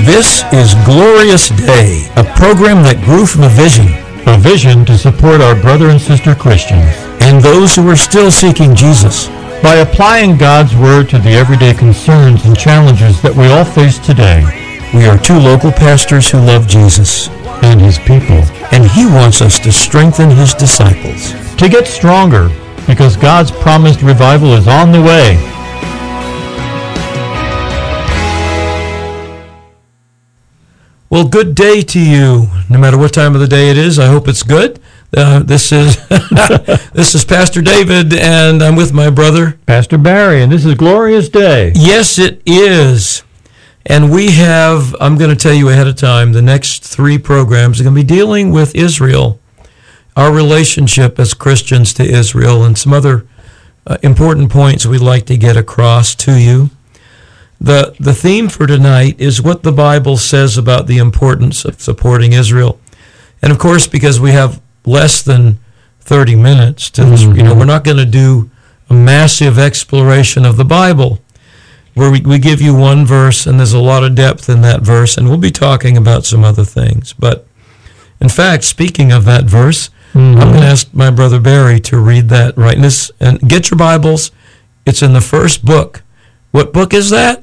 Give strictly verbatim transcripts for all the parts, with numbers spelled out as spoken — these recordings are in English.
This is Glorious Day, a program that grew from a vision. A vision to support our brother and sister Christians. And those who are still seeking Jesus. By applying God's Word to the everyday concerns and challenges that we all face today. We are two local pastors who love Jesus. And His people. And He wants us to strengthen His disciples. To get stronger, because God's promised revival is on the way. Well, good day to you, no matter what time of the day it is. I hope it's good. Uh, this is this is Pastor David, and I'm with my brother, Pastor Barry, and this is Glorious Day. Yes, it is. And we have, I'm going to tell you ahead of time, the next three programs are going to be dealing with Israel, our relationship as Christians to Israel, and some other uh, important points we'd like to get across to you. The the theme for tonight is what the Bible says about the importance of supporting Israel. And of course, because we have less than thirty minutes to this, mm-hmm. you know, we're not going to do a massive exploration of the Bible where we, we give you one verse and there's a lot of depth in that verse, and we'll be talking about some other things. But in fact, speaking of that verse, mm-hmm. I'm going to ask my brother Barry to read that right now. And get your Bibles. It's in the first book. What book is that?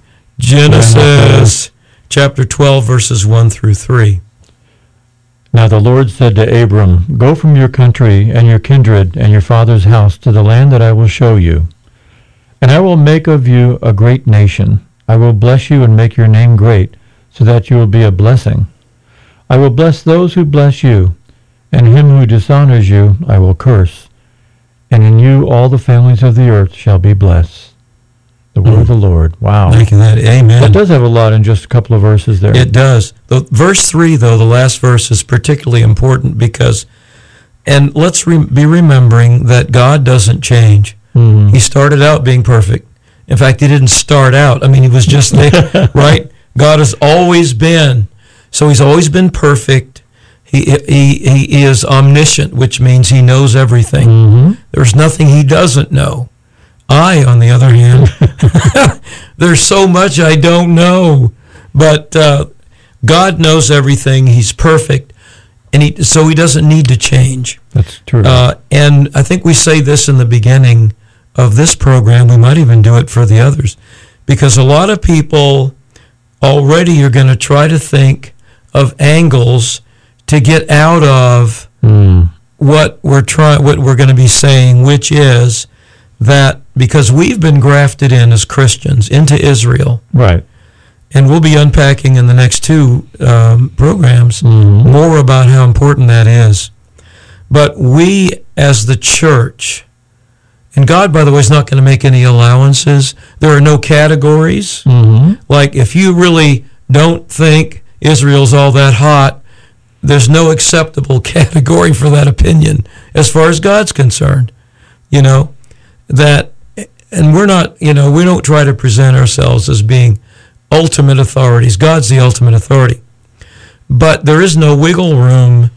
Genesis chapter twelve, verses one through three. Now the Lord said to Abram, "Go from your country and your kindred and your father's house to the land that I will show you. And I will make of you a great nation. I will bless you and make your name great, so that you will be a blessing. I will bless those who bless you, and him who dishonors you I will curse. And in you all the families of the earth shall be blessed." The word mm. of the Lord. Wow. Thank you. That, amen. That does have a lot in just a couple of verses there. It does. The, verse three, though, the last verse is particularly important because, and let's re- be remembering that God doesn't change. Mm-hmm. He started out being perfect. In fact, he didn't start out. I mean, he was just there, right? God has always been. So he's always been perfect. He, he, he is omniscient, which means he knows everything. Mm-hmm. There's nothing he doesn't know. I, on the other hand, there's so much I don't know, but uh, God knows everything. He's perfect, and he, so he doesn't need to change. That's true. Uh, and I think we say this in the beginning of this program. We might even do it for the others, because a lot of people already are going to try to think of angles to get out of mm. what we're trying, what we're going to be saying, which is that because we've been grafted in as Christians into Israel, right, and we'll be unpacking in the next two um, programs mm-hmm. more about how important that is. But we as the church, and God, by the way, is not going to make any allowances. There are no categories. Mm-hmm. Like if you really don't think Israel's all that hot, there's no acceptable category for that opinion as far as God's concerned. You know, that, and we're not, you know, we don't try to present ourselves as being ultimate authorities. God's the ultimate authority. But there is no wiggle room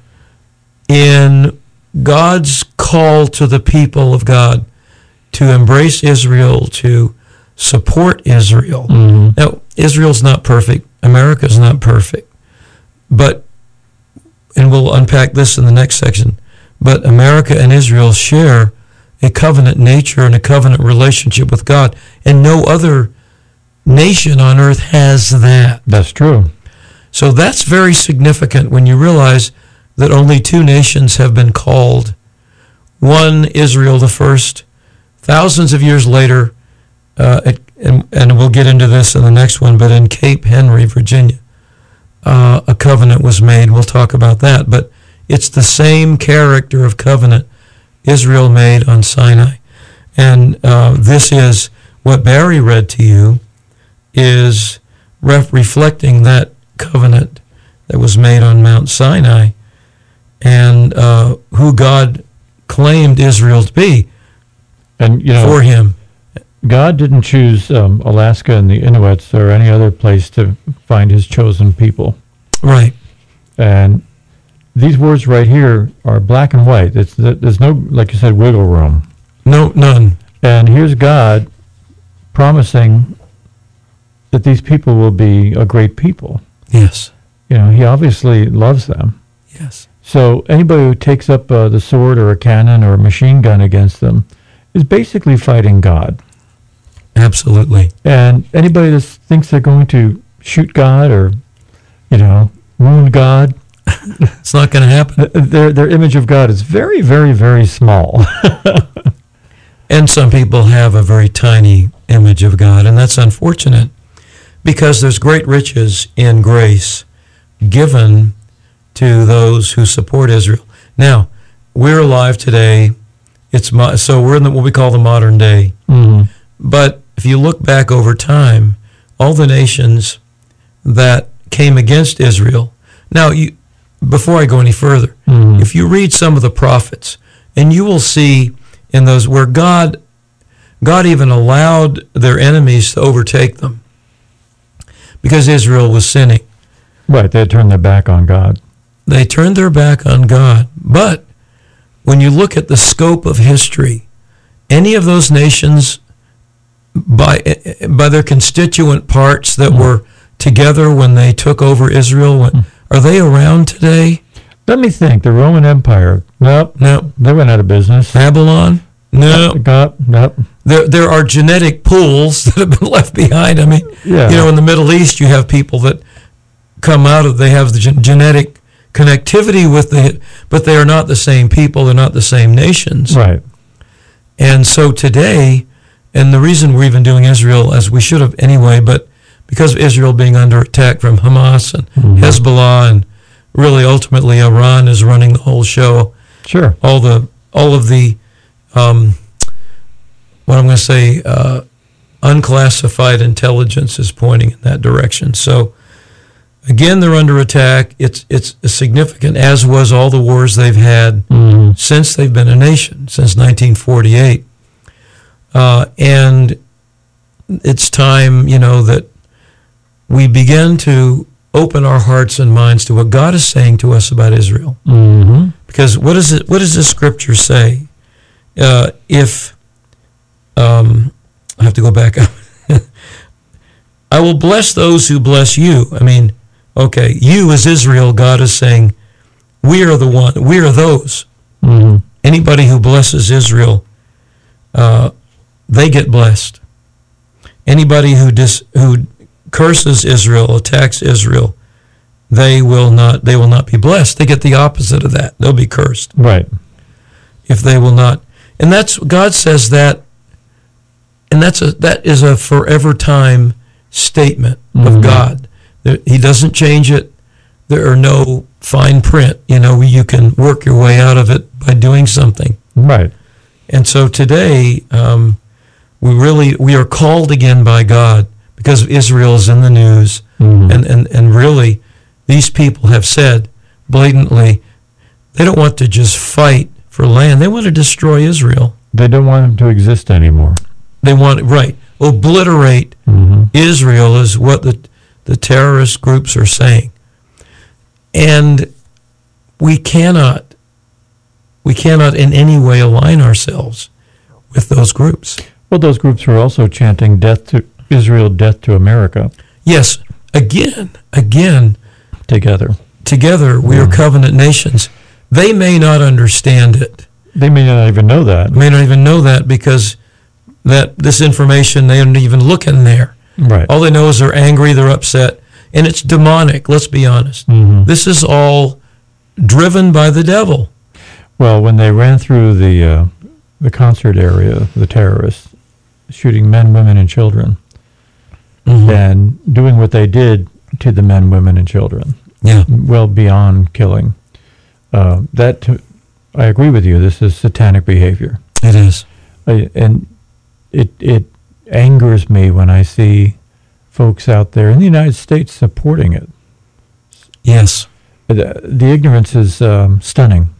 in God's call to the people of God to embrace Israel, to support Israel. Mm-hmm. Now, Israel's not perfect. America's not perfect. But, and we'll unpack this in the next section, but America and Israel share a covenant nature and a covenant relationship with God, and no other nation on earth has that. That's true. So that's very significant when you realize that only two nations have been called. One, Israel the first, thousands of years later, uh, it, and, and we'll get into this in the next one, but in Cape Henry, Virginia, uh, a covenant was made. We'll talk about that. But it's the same character of covenant Israel made on Sinai. And uh, this is what Barry read to you, is ref- reflecting that covenant that was made on Mount Sinai, and uh, who God claimed Israel to be, and you know, for him. God didn't choose um, Alaska and the Inuits or any other place to find his chosen people. Right. And these words right here are black and white. It's, there's no, like you said, wiggle room. No, none. And here's God promising that these people will be a great people. Yes. You know, he obviously loves them. Yes. So anybody who takes up uh, the sword or a cannon or a machine gun against them is basically fighting God. Absolutely. And anybody that thinks they're going to shoot God or, you know, wound God, it's not going to happen. Their their image of God is very, very, very small. And some people have a very tiny image of God, and that's unfortunate because there's great riches in grace given to those who support Israel. Now, we're alive today. It's mo- so we're in the, what we call the modern day. Mm-hmm. But if you look back over time, all the nations that came against Israel. Now, you, before I go any further, mm-hmm. if you read some of the prophets, and you will see in those where God, God even allowed their enemies to overtake them because Israel was sinning. Right, they had turned their back on God. They turned their back on God. But when you look at the scope of history, any of those nations, by by their constituent parts that mm. were together when they took over Israel, mm. are they around today? Let me think. The Roman Empire. Nope. No. They went out of business. Babylon? No. Nope. Nope. There, there are genetic pools that have been left behind. I mean, yeah. you know, in the Middle East, you have people that come out of, they have the gen- genetic connectivity with the, but they are not the same people. They're not the same nations. Right. And so today, and the reason we're even doing Israel, as we should have anyway, but because of Israel being under attack from Hamas and mm-hmm. Hezbollah, and really ultimately Iran is running the whole show. Sure. All the all of the um, what I'm going to say uh, unclassified intelligence is pointing in that direction. So again, they're under attack. It's it's significant, as was all the wars they've had mm-hmm. since they've been a nation, since nineteen forty-eight. Uh, and it's time, you know, that we begin to open our hearts and minds to what God is saying to us about Israel. Mm-hmm. Because what is it? What does the scripture say? Uh, if um, I have to go back up, I will bless those who bless you. I mean, okay, you as Israel, God is saying, we are the one. We are those. Mm-hmm. Anybody who blesses Israel, uh, they get blessed. Anybody who dis, who curses Israel, attacks Israel, they will not. They will not be blessed. They get the opposite of that. They'll be cursed. Right. If they will not, and that's God says that, and that's a that is a forever time statement mm-hmm. of God. There, he doesn't change it. There are no fine print. You know, you can work your way out of it by doing something. Right. And so today, um, we really we are called again by God because Israel is in the news, mm-hmm. and, and and really, these people have said blatantly, they don't want to just fight for land. They want to destroy Israel. They don't want them to exist anymore. They want right obliterate mm-hmm. Israel is what the the terrorist groups are saying, and we cannot we cannot in any way align ourselves with those groups. Well, those groups are also chanting death to Israel, death to America. Yes, again, again, together. Together, we mm. are covenant nations. They may not understand it. They may not even know that. May not even know that because that this information, they don't even look in there. Right. All they know is they're angry, they're upset, and it's demonic, let's be honest. Mm-hmm. This is all driven by the devil. Well, when they ran through the uh, the concert area, the terrorists, shooting men, women, and children, mm-hmm. and doing what they did to the men, women, and children, yeah, well beyond killing, uh, that, to, I agree with you, this is satanic behavior. It is. I, and it it angers me when I see folks out there in the United States supporting it. Yes. The, the ignorance is um, stunning.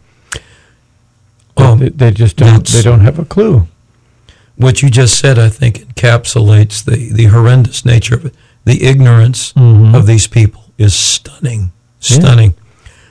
Oh, they, they just don't. They don't have a clue. What you just said, I think, encapsulates the, the horrendous nature of it. The ignorance mm-hmm. of these people is stunning, stunning.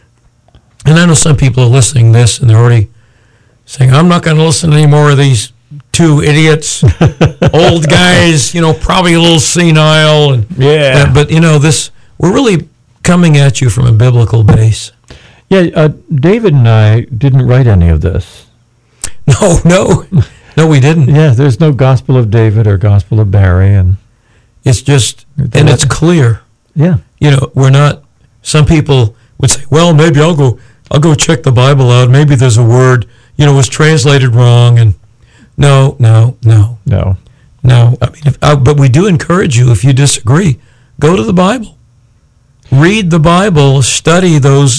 Yeah. And I know some people are listening to this, and they're already saying, I'm not going to listen to any more of these two idiots, old guys, you know, probably a little senile. And, Yeah. uh, but, you know, this, we're really coming at you from a biblical base. Yeah, uh, David and I didn't write any of this. No, no, no, we didn't. Yeah, there's no Gospel of David or Gospel of Barry, and It's just, and it's clear. yeah, You know, we're not, some people would say, well, maybe I'll go, I'll go check the Bible out. Maybe there's a word, you know, was translated wrong. And no, no, no, no, no. I mean, if, uh, but we do encourage you, if you disagree, go to the Bible. Read the Bible, study those.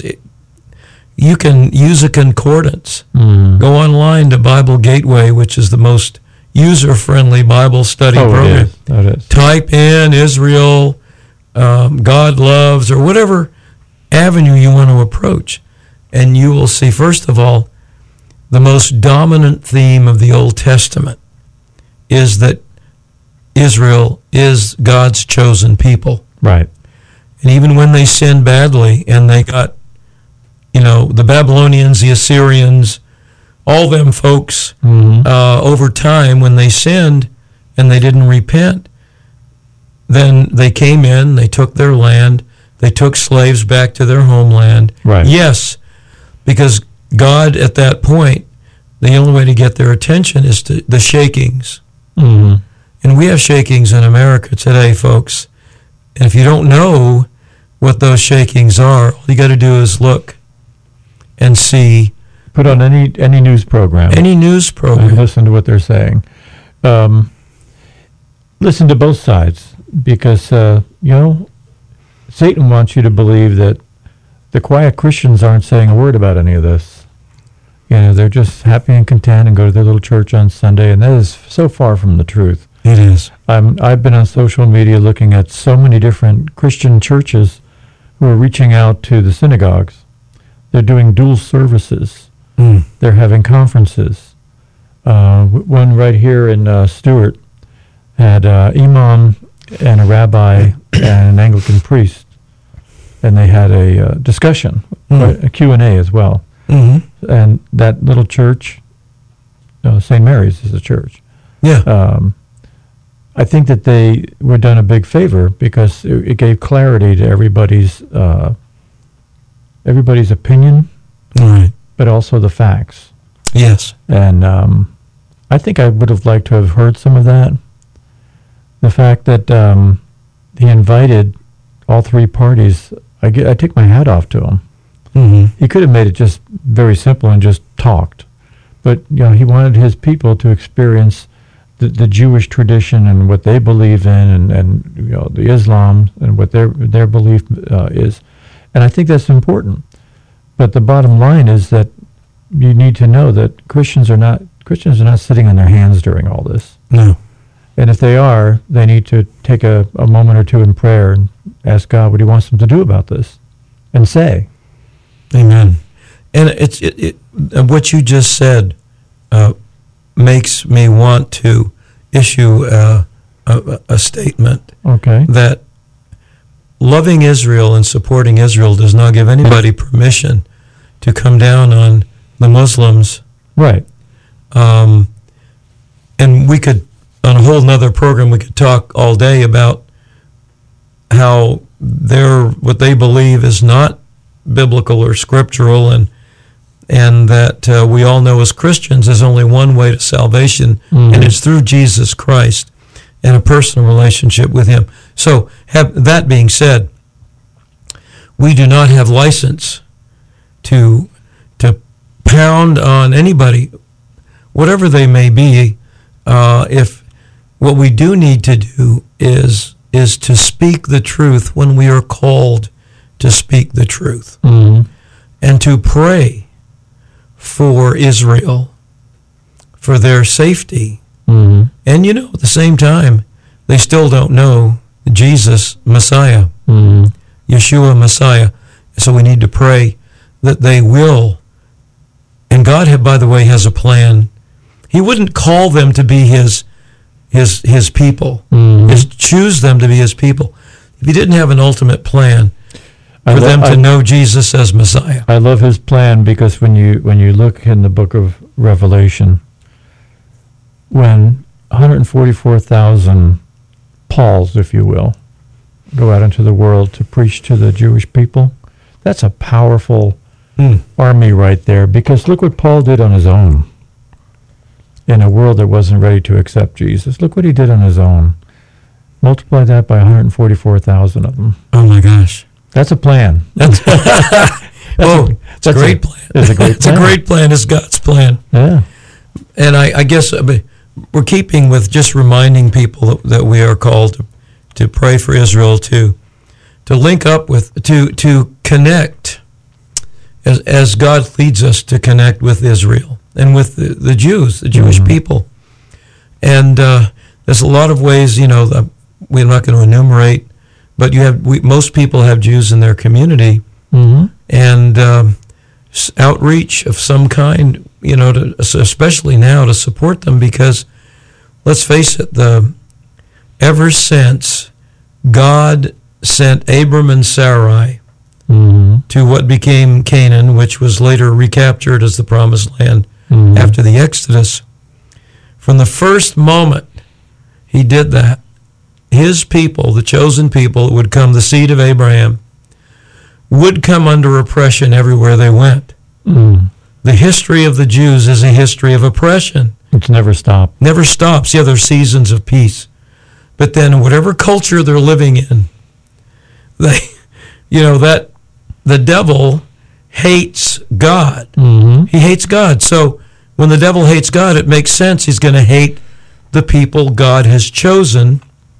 You can use a concordance. mm. Go online to Bible Gateway, which is the most user-friendly Bible study oh, program. it is. That is. Type in Israel, um, God loves, or whatever avenue you want to approach, and you will see, first of all, the most dominant theme of the Old Testament is that Israel is God's chosen people. Right. And even when they sinned badly and they got, you know, the Babylonians, the Assyrians, all them folks, Mm-hmm. uh, over time, when they sinned and they didn't repent, then they came in, they took their land, they took slaves back to their homeland. Right. Yes, because God, at that point, the only way to get their attention is to the shakings. Mm-hmm. And we have shakings in America today, folks. And if you don't know what those shakings are, all you got to do is look and see Put on any any news program. any news and program. listen to what they're saying. Um, listen to both sides, because uh, you know, Satan wants you to believe that the quiet Christians aren't saying a word about any of this. You know, they're just happy and content and go to their little church on Sunday, and that is so far from the truth. It is. I'm, I've been on social media looking at so many different Christian churches who are reaching out to the synagogues. They're doing dual services. Mm. They're having conferences. Uh, w- one right here in uh, Stewart had uh, imam and a rabbi and an Anglican priest, and they had a uh, discussion, Mm. a Q and A as well. Mm-hmm. And that little church, uh, Saint Mary's is a church. Yeah. Um, I think that they were done a big favor, because it, it gave clarity to everybody's uh, everybody's opinion, All right. but also the facts. Yes. And um, I think I would have liked to have heard some of that. The fact that um, he invited all three parties, I, get, I take my hat off to him. Mm-hmm. He could have made it just very simple and just talked. But you know, he wanted his people to experience the, the Jewish tradition and what they believe in, and, and you know, the Islam and what their their belief uh, is. And I think that's important. But the bottom line is that you need to know that Christians are not Christians are not sitting on their hands during all this. No. And if they are, they need to take a, a moment or two in prayer and ask God what he wants them to do about this, and say. Amen. And it's it, it, uh, what you just said uh, makes me want to issue a, a, a statement Okay. that loving Israel and supporting Israel does not give anybody permission to come down on the Muslims. Right. Um, and we could, on a whole nother program, we could talk all day about how their what they believe is not biblical or scriptural, and and that uh, we all know as Christians there's only one way to salvation, Mhm. and it's through Jesus Christ and a personal relationship with him. So, have, that being said, we do not have license to to pound on anybody, whatever they may be. Uh, if what we do need to do is is to speak the truth when we are called to speak the truth, Mm-hmm. and to pray for Israel, for their safety. Mm-hmm. And you know, at the same time, they still don't know Jesus, Messiah, Mm-hmm. Yeshua, Messiah. So we need to pray that they will. And God, have, by the way, has a plan. He wouldn't call them to be his his his people, Mhm. his, choose them to be his people, if he didn't have an ultimate plan I for lo- them to I- know Jesus as Messiah. I love his plan, because when you when you look in the book of Revelation, when one hundred forty-four thousand Pauls, if you will, go out into the world to preach to the Jewish people, that's a powerful mm. army right there. Because look what Paul did on his own in a world that wasn't ready to accept Jesus. Look what he did on his own. Multiply that by one hundred forty-four thousand of them. Oh my gosh. That's a plan. That's, that's oh, a, it's a great a, plan. It's a great it's plan. a great plan. It's God's plan. Yeah. And I, I guess we're keeping with just reminding people that, that we are called to, to pray for Israel, to to link up with, to to connect as as God leads us to connect with Israel and with the, the Jews, the Jewish mm-hmm. people. And uh, there's a lot of ways, you know, that we're not going to enumerate, but you have we, most people have Jews in their community, mm-hmm. and um, outreach of some kind, you know, to, especially now to support them, because let's face it, the ever since God sent Abram and Sarai mm-hmm. to what became Canaan, which was later recaptured as the Promised Land mm-hmm. after the Exodus, from the first moment he did that, his people, the chosen people, would come, the seed of Abraham, would come under oppression everywhere they went. Mm. The history of the Jews is a history of oppression. It's never stopped. Never stops. Yeah, there's seasons of peace. But then whatever culture they're living in, they, you know, that the devil hates God. Mm-hmm. He hates God. So when the devil hates God, it makes sense he's going to hate the people God has chosen.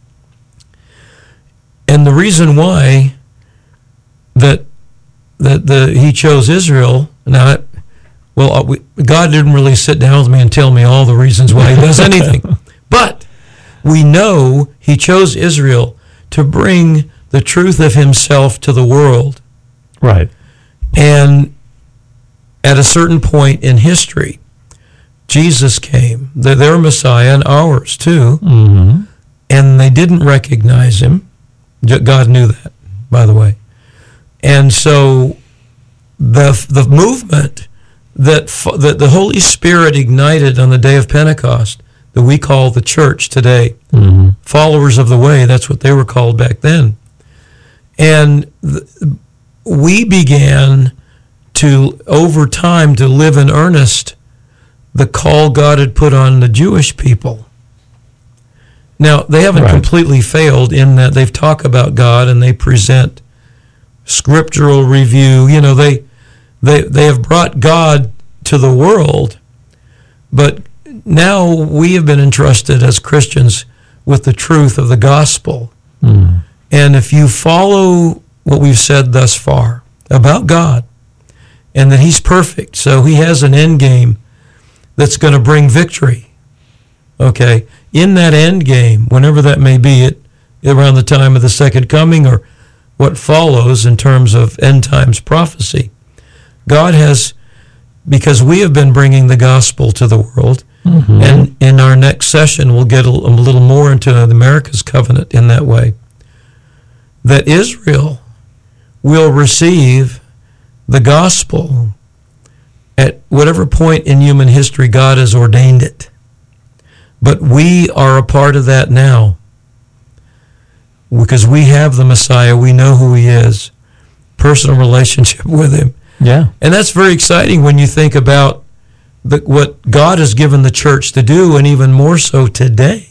And the reason why that that the he chose Israel, now, well, we, God didn't really sit down with me and tell me all the reasons why he does anything. But we know he chose Israel to bring the truth of himself to the world. Right. And at a certain point in history, Jesus came, the, their Messiah and ours too, mm-hmm. and they didn't recognize him. God knew that, by the way. And so the the movement that that the Holy Spirit ignited on the day of Pentecost, that we call the church today, mm-hmm. followers of the way, that's what they were called back then. And th- we began to, over time, to live in earnest the call God had put on the Jewish people. Now, they haven't right. completely failed in that they've talked about God and they present scriptural review. You know, they they they have brought God to the world, but now we have been entrusted as Christians with the truth of the gospel. Mm. And if you follow what we've said thus far about God, and that he's perfect, so he has an end game that's going to bring victory, okay? In that end game, whenever that may be, it around the time of the second coming or what follows in terms of end times prophecy, God has, because we have been bringing the gospel to the world, mm-hmm. and in our next session we'll get a, a little more into America's covenant in that way, that Israel will receive the gospel at whatever point in human history God has ordained it. But we are a part of that now because we have the Messiah. We know who he is, personal relationship with him. Yeah. And that's very exciting when you think about the, what God has given the church to do, and even more so today.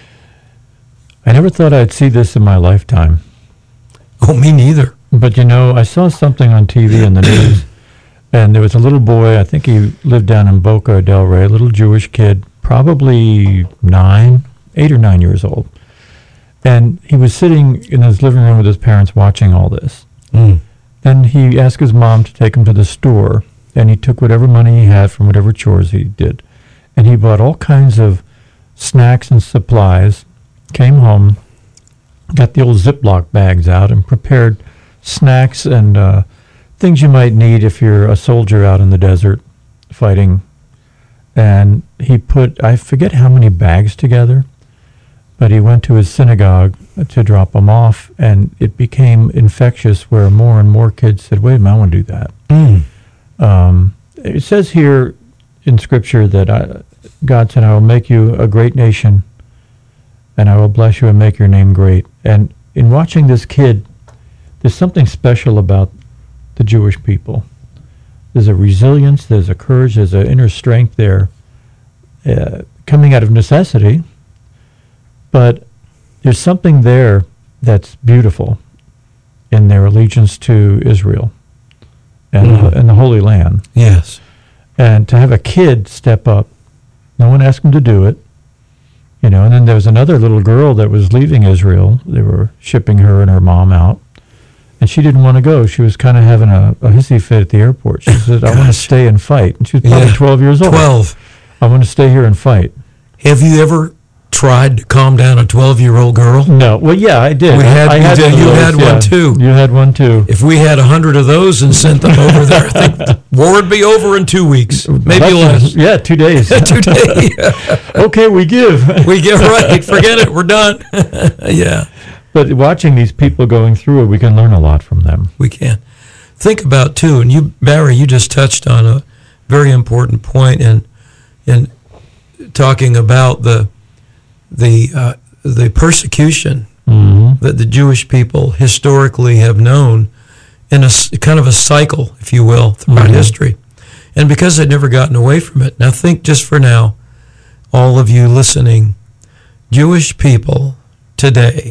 I never thought I'd see this in my lifetime. Oh, me neither. But, you know, I saw something on T V in the news, and there was a little boy, I think he lived down in Boca del Rey, a little Jewish kid, probably nine, eight or nine years old. And he was sitting in his living room with his parents watching all this. Mm. Then he asked his mom to take him to the store, and he took whatever money he had from whatever chores he did. And he bought all kinds of snacks and supplies, came home, got the old Ziploc bags out, and prepared snacks and uh, things you might need if you're a soldier out in the desert fighting. And he put, I forget how many bags together, but he went to his synagogue to drop them off, and it became infectious where more and more kids said, wait a minute, I want to do that. Mm. Um, it says here in Scripture that I, God said, I will make you a great nation, and I will bless you and make your name great. And in watching this kid, there's something special about the Jewish people. There's a resilience, there's a courage, there's an inner strength there, uh, coming out of necessity. But there's something there that's beautiful in their allegiance to Israel and, Mm. and the Holy Land. Yes. And to have a kid step up, no one asked him to do it, you know. And then there was another little girl that was leaving Israel. They were shipping her and her mom out, and she didn't want to go. She was kind of having a, a hissy fit at the airport. She said, I want to Gosh. stay and fight. And she was probably Yeah. twelve years old. twelve. I want to stay here and fight. Have you ever tried to calm down a twelve-year-old girl? No. Well, yeah, I did. We had- I, I you had did- one of you those, had one yeah. too. You had one too. If we had a hundred of those and sent them over there, I think the war would be over in two weeks, maybe That's- less. Yeah, two days. Today, Okay, we give. we get right. Forget it. We're done. Yeah, But watching these people going through it, we can learn a lot from them. we can. Think about too, and you, Barry, you just touched on a very important point in in talking about the the uh, the persecution Mm-hmm. that the Jewish people historically have known in a s- kind of a cycle, if you will, throughout Mhm. history. And because they've never gotten away from it. Now think just for now, all of you listening, Jewish people today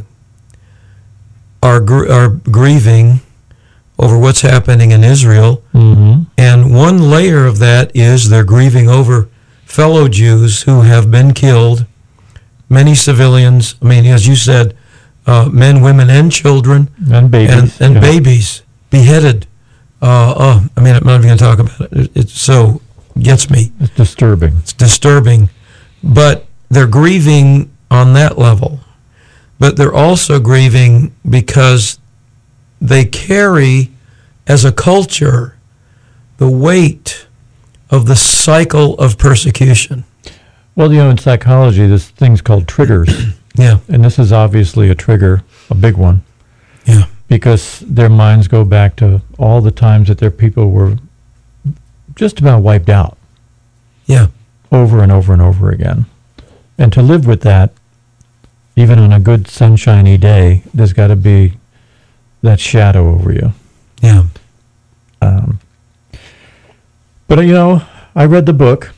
are gr- are grieving over what's happening in Israel. Mm-hmm. And one layer of that is they're grieving over fellow Jews who have been killed, many civilians, I mean, as you said, uh, men, women, and children, And babies. and, and yeah. babies beheaded. Uh, oh, I mean, I'm not even going to talk about it. it. It so gets me. It's disturbing. It's disturbing. But they're grieving on that level. But they're also grieving because they carry, as a culture, the weight of the cycle of persecution. Well, you know, in psychology, there's things called triggers. Yeah, And this is obviously a trigger, a big one, yeah, because their minds go back to all the times that their people were just about wiped out yeah, over and over and over again. And to live with that, even on a good sunshiny day, there's got to be that shadow over you. yeah. Um, but, uh, you know, I read the book,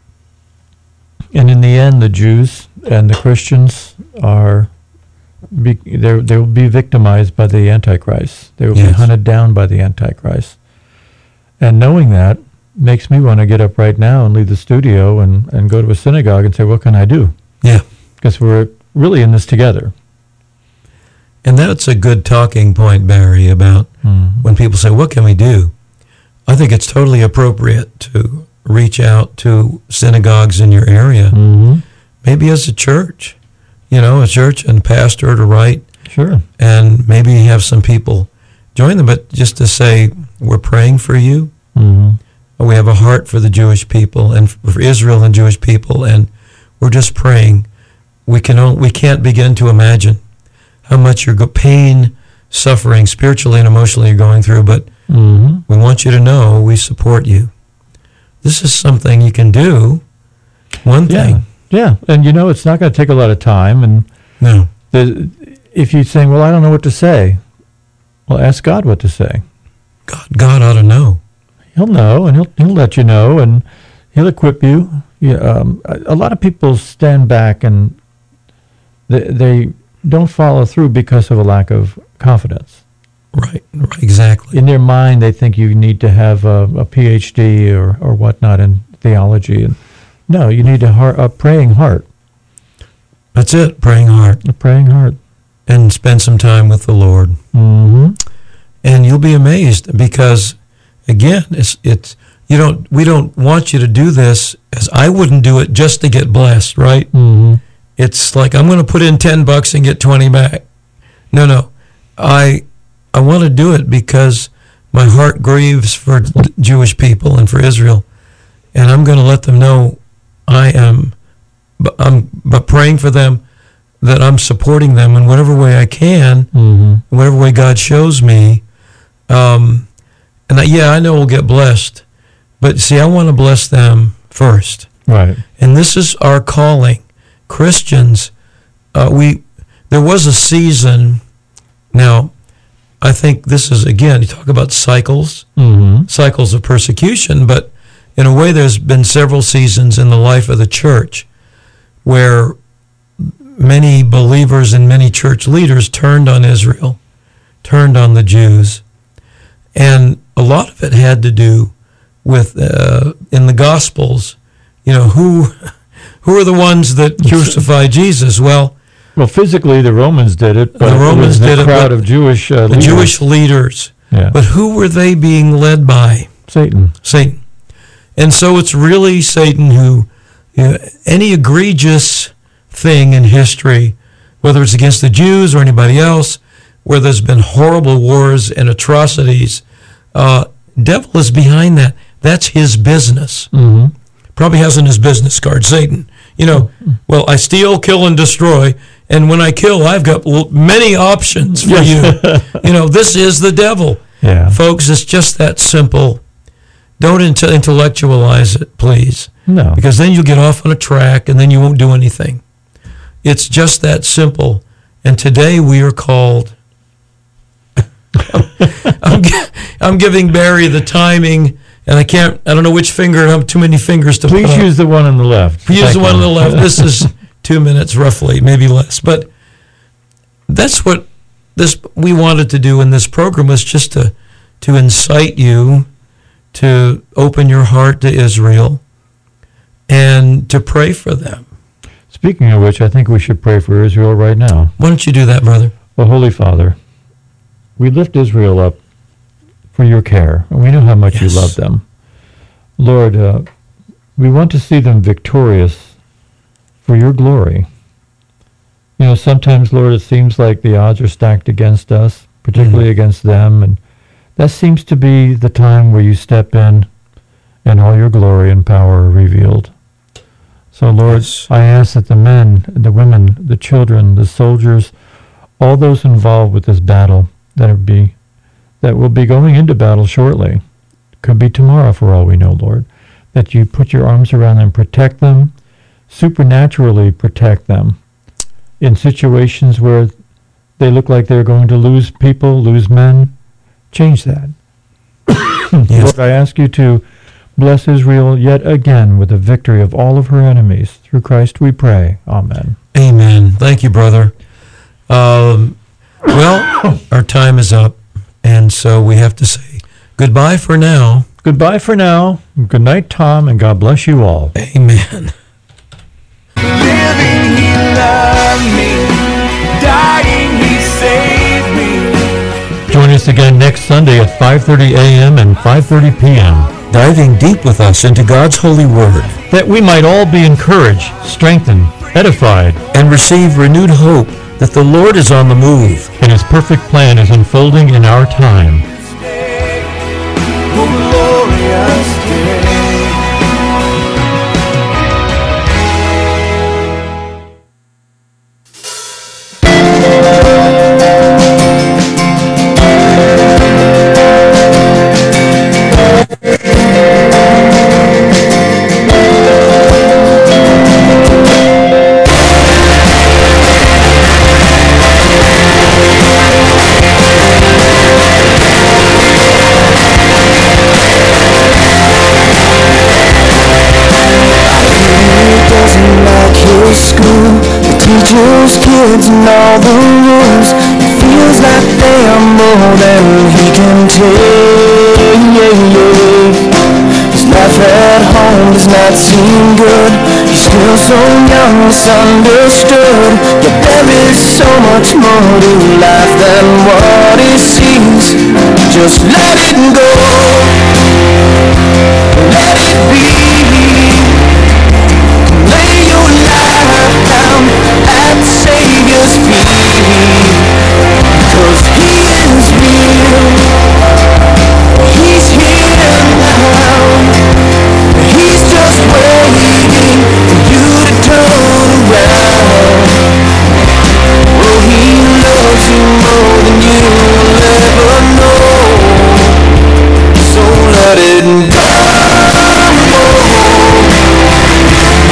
and in the end, the Jews and the Christians are, be, they they will be victimized by the Antichrist. They will be Yes. hunted down by the Antichrist. And knowing that makes me want to get up right now and leave the studio and, and go to a synagogue and say, what can I do? Yeah. Because we're really in this together. And that's a good talking point, Barry, about Mm. when people say, what can we do? I think it's totally appropriate to reach out to synagogues in your area, Mm-hmm. maybe as a church, you know, a church and pastor to write, Sure. and maybe have some people join them, but just to say, we're praying for you. Mm-hmm. We have a heart for the Jewish people and for Israel and Jewish people, and we're just praying. We can only, we can't begin to imagine how much your go- pain, suffering, spiritually and emotionally you're going through, but Mm-hmm. we want you to know we support you. This is something you can do. One Yeah. thing. Yeah. And, you know, it's not going to take a lot of time. And No. the, if you're saying, well, I don't know what to say, well, ask God what to say. God, God ought to know. He'll know, and he'll he'll let you know, and he'll equip you. Yeah, um, a, a lot of people stand back and they, they don't follow through because of a lack of confidence. Right. Right. Exactly. In their mind, they think you need to have a, a P H D or, or whatnot in theology. And no, you need a, heart, a praying heart. That's it. Praying hard A praying heart. and spend some time with the Lord. Mm-hmm. And you'll be amazed because, again, it's it's you don't we don't want you to do this as I wouldn't do it just to get blessed, right? Mm-hmm. It's like I'm going to put in ten bucks and get twenty back. No, no, I I want to do it because my heart grieves for Jewish people and for Israel, and I'm going to let them know I am. But I'm but praying for them, that I'm supporting them in whatever way I can, Mm-hmm. whatever way God shows me. Um, and I, yeah, I know we'll get blessed, but see, I want to bless them first. Right. And this is our calling. Christians, uh, we there was a season. Now, I think this is, again, you talk about cycles, Mm-hmm. cycles of persecution, but in a way there's been several seasons in the life of the church where many believers and many church leaders turned on Israel, turned on the Jews. And a lot of it had to do with, uh, in the Gospels, you know, who who are the ones that crucified Jesus? Well, Well, physically, the Romans did it, but The Romans it was did the it, crowd but of Jewish uh, the leaders. Jewish leaders. Yeah. But who were they being led by? Satan. Satan. And so it's really Satan who, you know, any egregious thing in history, whether it's against the Jews or anybody else, where there's been horrible wars and atrocities, uh, devil is behind that. That's his business. Mm-hmm. Probably has in his business card, Satan. You know, well, I steal, kill, and destroy, and when I kill, I've got l- many options for you. You know, this is the devil. Yeah. Folks, it's just that simple. Don't int- intellectualize it, please, No. because then you'll get off on a track, and then you won't do anything. It's just that simple. And today we are called. I'm, gi- I'm giving Barry the timing, and I can't. I don't know which finger. I have too many fingers to. Please put up. use the one on the left. Use Thank the one you. on the left. This is two minutes roughly, maybe less. But that's what this we wanted to do in this program, was just to to incite you to open your heart to Israel and to pray for them. Speaking of which, I think we should pray for Israel right now. Why don't you do that, brother? Well, Holy Father, we lift Israel up for your care, and we know how much Yes. you love them. Lord, uh, we want to see them victorious for your glory. You know, sometimes, Lord, it seems like the odds are stacked against us, particularly Mhm. against them, and that seems to be the time where you step in and all your glory and power are revealed. So, Lord, Yes. I ask that the men, the women, the children, the soldiers, all those involved with this battle that are be that will be going into battle shortly, could be tomorrow for all we know, Lord, that you put your arms around them, protect them, supernaturally protect them in situations where they look like they're going to lose people, lose men. Change that. Yes. Lord, I ask you to bless Israel yet again with the victory of all of her enemies. Through Christ we pray. Amen. Amen. Thank you, brother. Um, well, our time is up, and so we have to say goodbye for now. Goodbye for now. Good night, Tom, and God bless you all. Amen. Living, he loved me. Dying, he saved me. Join us again next Sunday at five thirty a.m. and five thirty p.m. Diving deep with us into God's holy word that we might all be encouraged, strengthened, edified, and receive renewed hope that the Lord is on the move. and His perfect plan is unfolding in our time. Oh, glorious day. Teachers, kids, and all the rules. It feels like they are more than he can take. His life at home does not seem good. He's still so young, misunderstood. Yet there is so much more to life than what he sees. Just let it go. Let it be.